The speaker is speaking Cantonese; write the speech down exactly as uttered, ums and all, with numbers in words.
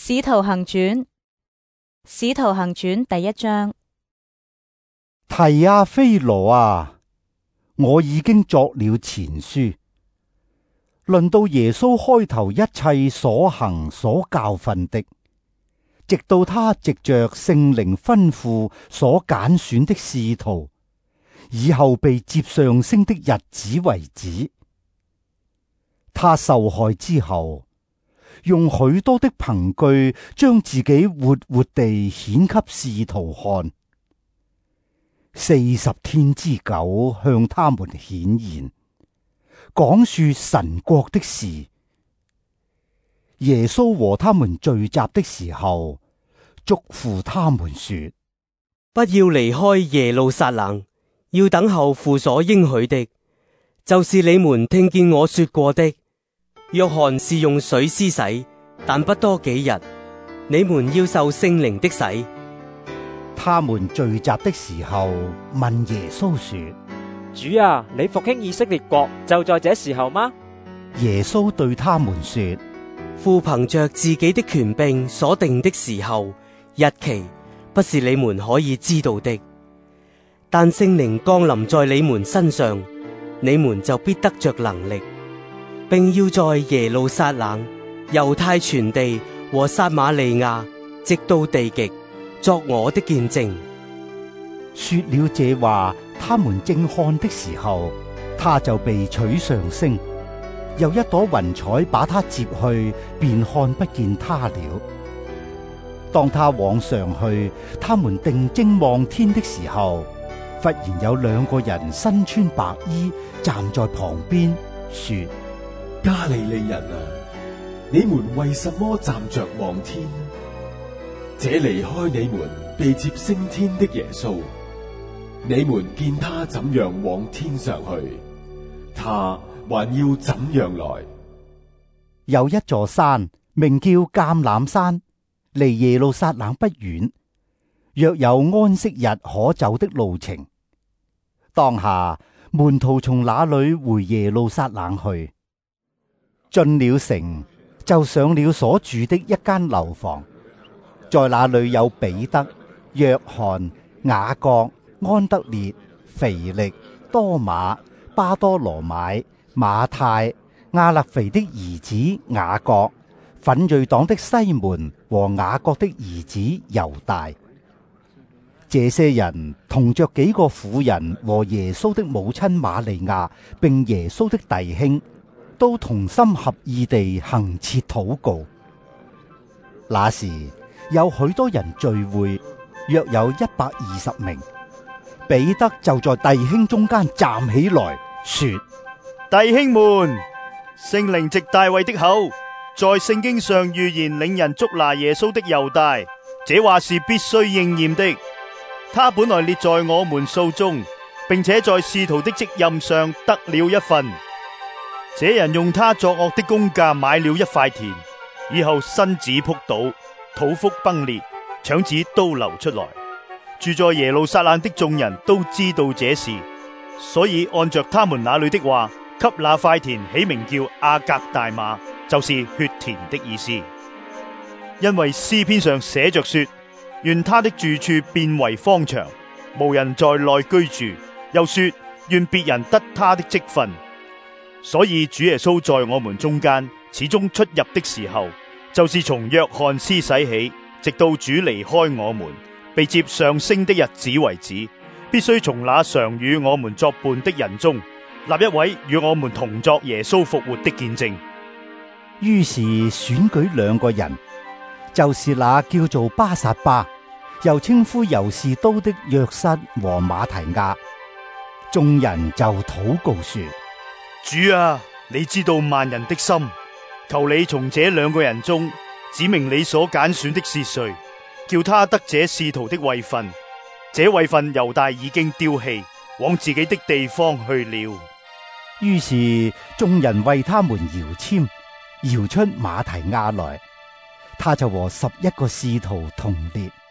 使徒行傳，使徒行傳第一章。 提阿非羅啊，我已經作了前書，論到耶穌開頭一切所行所教訓的，直到他藉着聖靈吩咐所揀選的使徒，以後被接上升的日子為止。他受害之後，用許多的憑據將自己活活地顯給使徒看，四十天之久向他們顯現，講述神國的事。耶穌和他們聚集的時候，囑咐他們說： 不要離開耶路撒冷，要等候父所應許的，就是你們聽見我說過的。約翰是用水施洗，但不多幾日，你們要受聖靈的洗。 他們聚集的時候，問耶穌說： 主啊，你復興以色列國就在這時候嗎？ 耶穌對他們說： 父憑着自己的權柄所定的時候、日期，不是你們可以知道的。但聖靈降臨在你們身上，你們就必得着能力，並要在耶路撒冷、猶太全地和撒瑪利亞，直到地極，作我的見證。 說了這話，他們正看的時候，他就被取上升，有一朵雲彩把他接去，便看不見他了。當他往上去，他們定睛望天的時候，忽然有兩個人身穿白衣站在旁邊，說： 加利利人啊，你們為什麼站着望天呢？這離開你們被接升天的耶穌，你們見他怎樣往天上去，他還要怎樣來？ 有一座山名叫橄欖山，離耶路撒冷不遠，約有安息日可走的路程。當下門徒從那裏回耶路撒冷去，進了城，就上了所住的一間樓房，在那裏有彼得、約翰、雅各、安德烈、腓力、多馬、巴多羅買、馬太、亞勒腓的兒子雅各、奮銳黨的西門和雅各的兒子猶大。這些人同着幾個婦人和耶穌的母親瑪利亞，並耶穌的弟兄，都同心合意地恆切禱告。那時有許多人聚會，約有一百二十名。彼得就在弟兄中間站起來說： 弟兄們，聖靈藉大衛的口，在聖經上預言領人捉拿耶穌的猶大，這話是必須應驗的。他本來列在我們數中，並且在使徒的職任上得了一份。這人用他作惡的工價買了一塊田，以後身子仆倒，肚腹崩裂，腸子都流出來。住在耶路撒冷的眾人都知道這事，所以按着他們那裏的話，給那塊田起名叫亞革大馬，就是血田的意思。因為詩篇上寫着說：願他的住處變為荒場，無人在內居住。又說：願別人得他的職分。所以主耶穌在我們中間始終出入的時候，就是從約翰施洗起，直到主離開我們被接上升的日子為止，必須從那常與我們作伴的人中立一位與我們同作耶穌復活的見證。 於是選舉兩個人，就是那叫做巴撒巴，又稱呼猶士都的約瑟和馬提亞。眾人就禱告說： 主啊，你知道萬人的心，求你從這兩個人中指明你所揀選的是誰，叫他得這使徒的位分。這位分猶大已經丟棄，往自己的地方去了。 於是眾人為他們搖籤，搖出馬提亞來，他就和十一個使徒同列。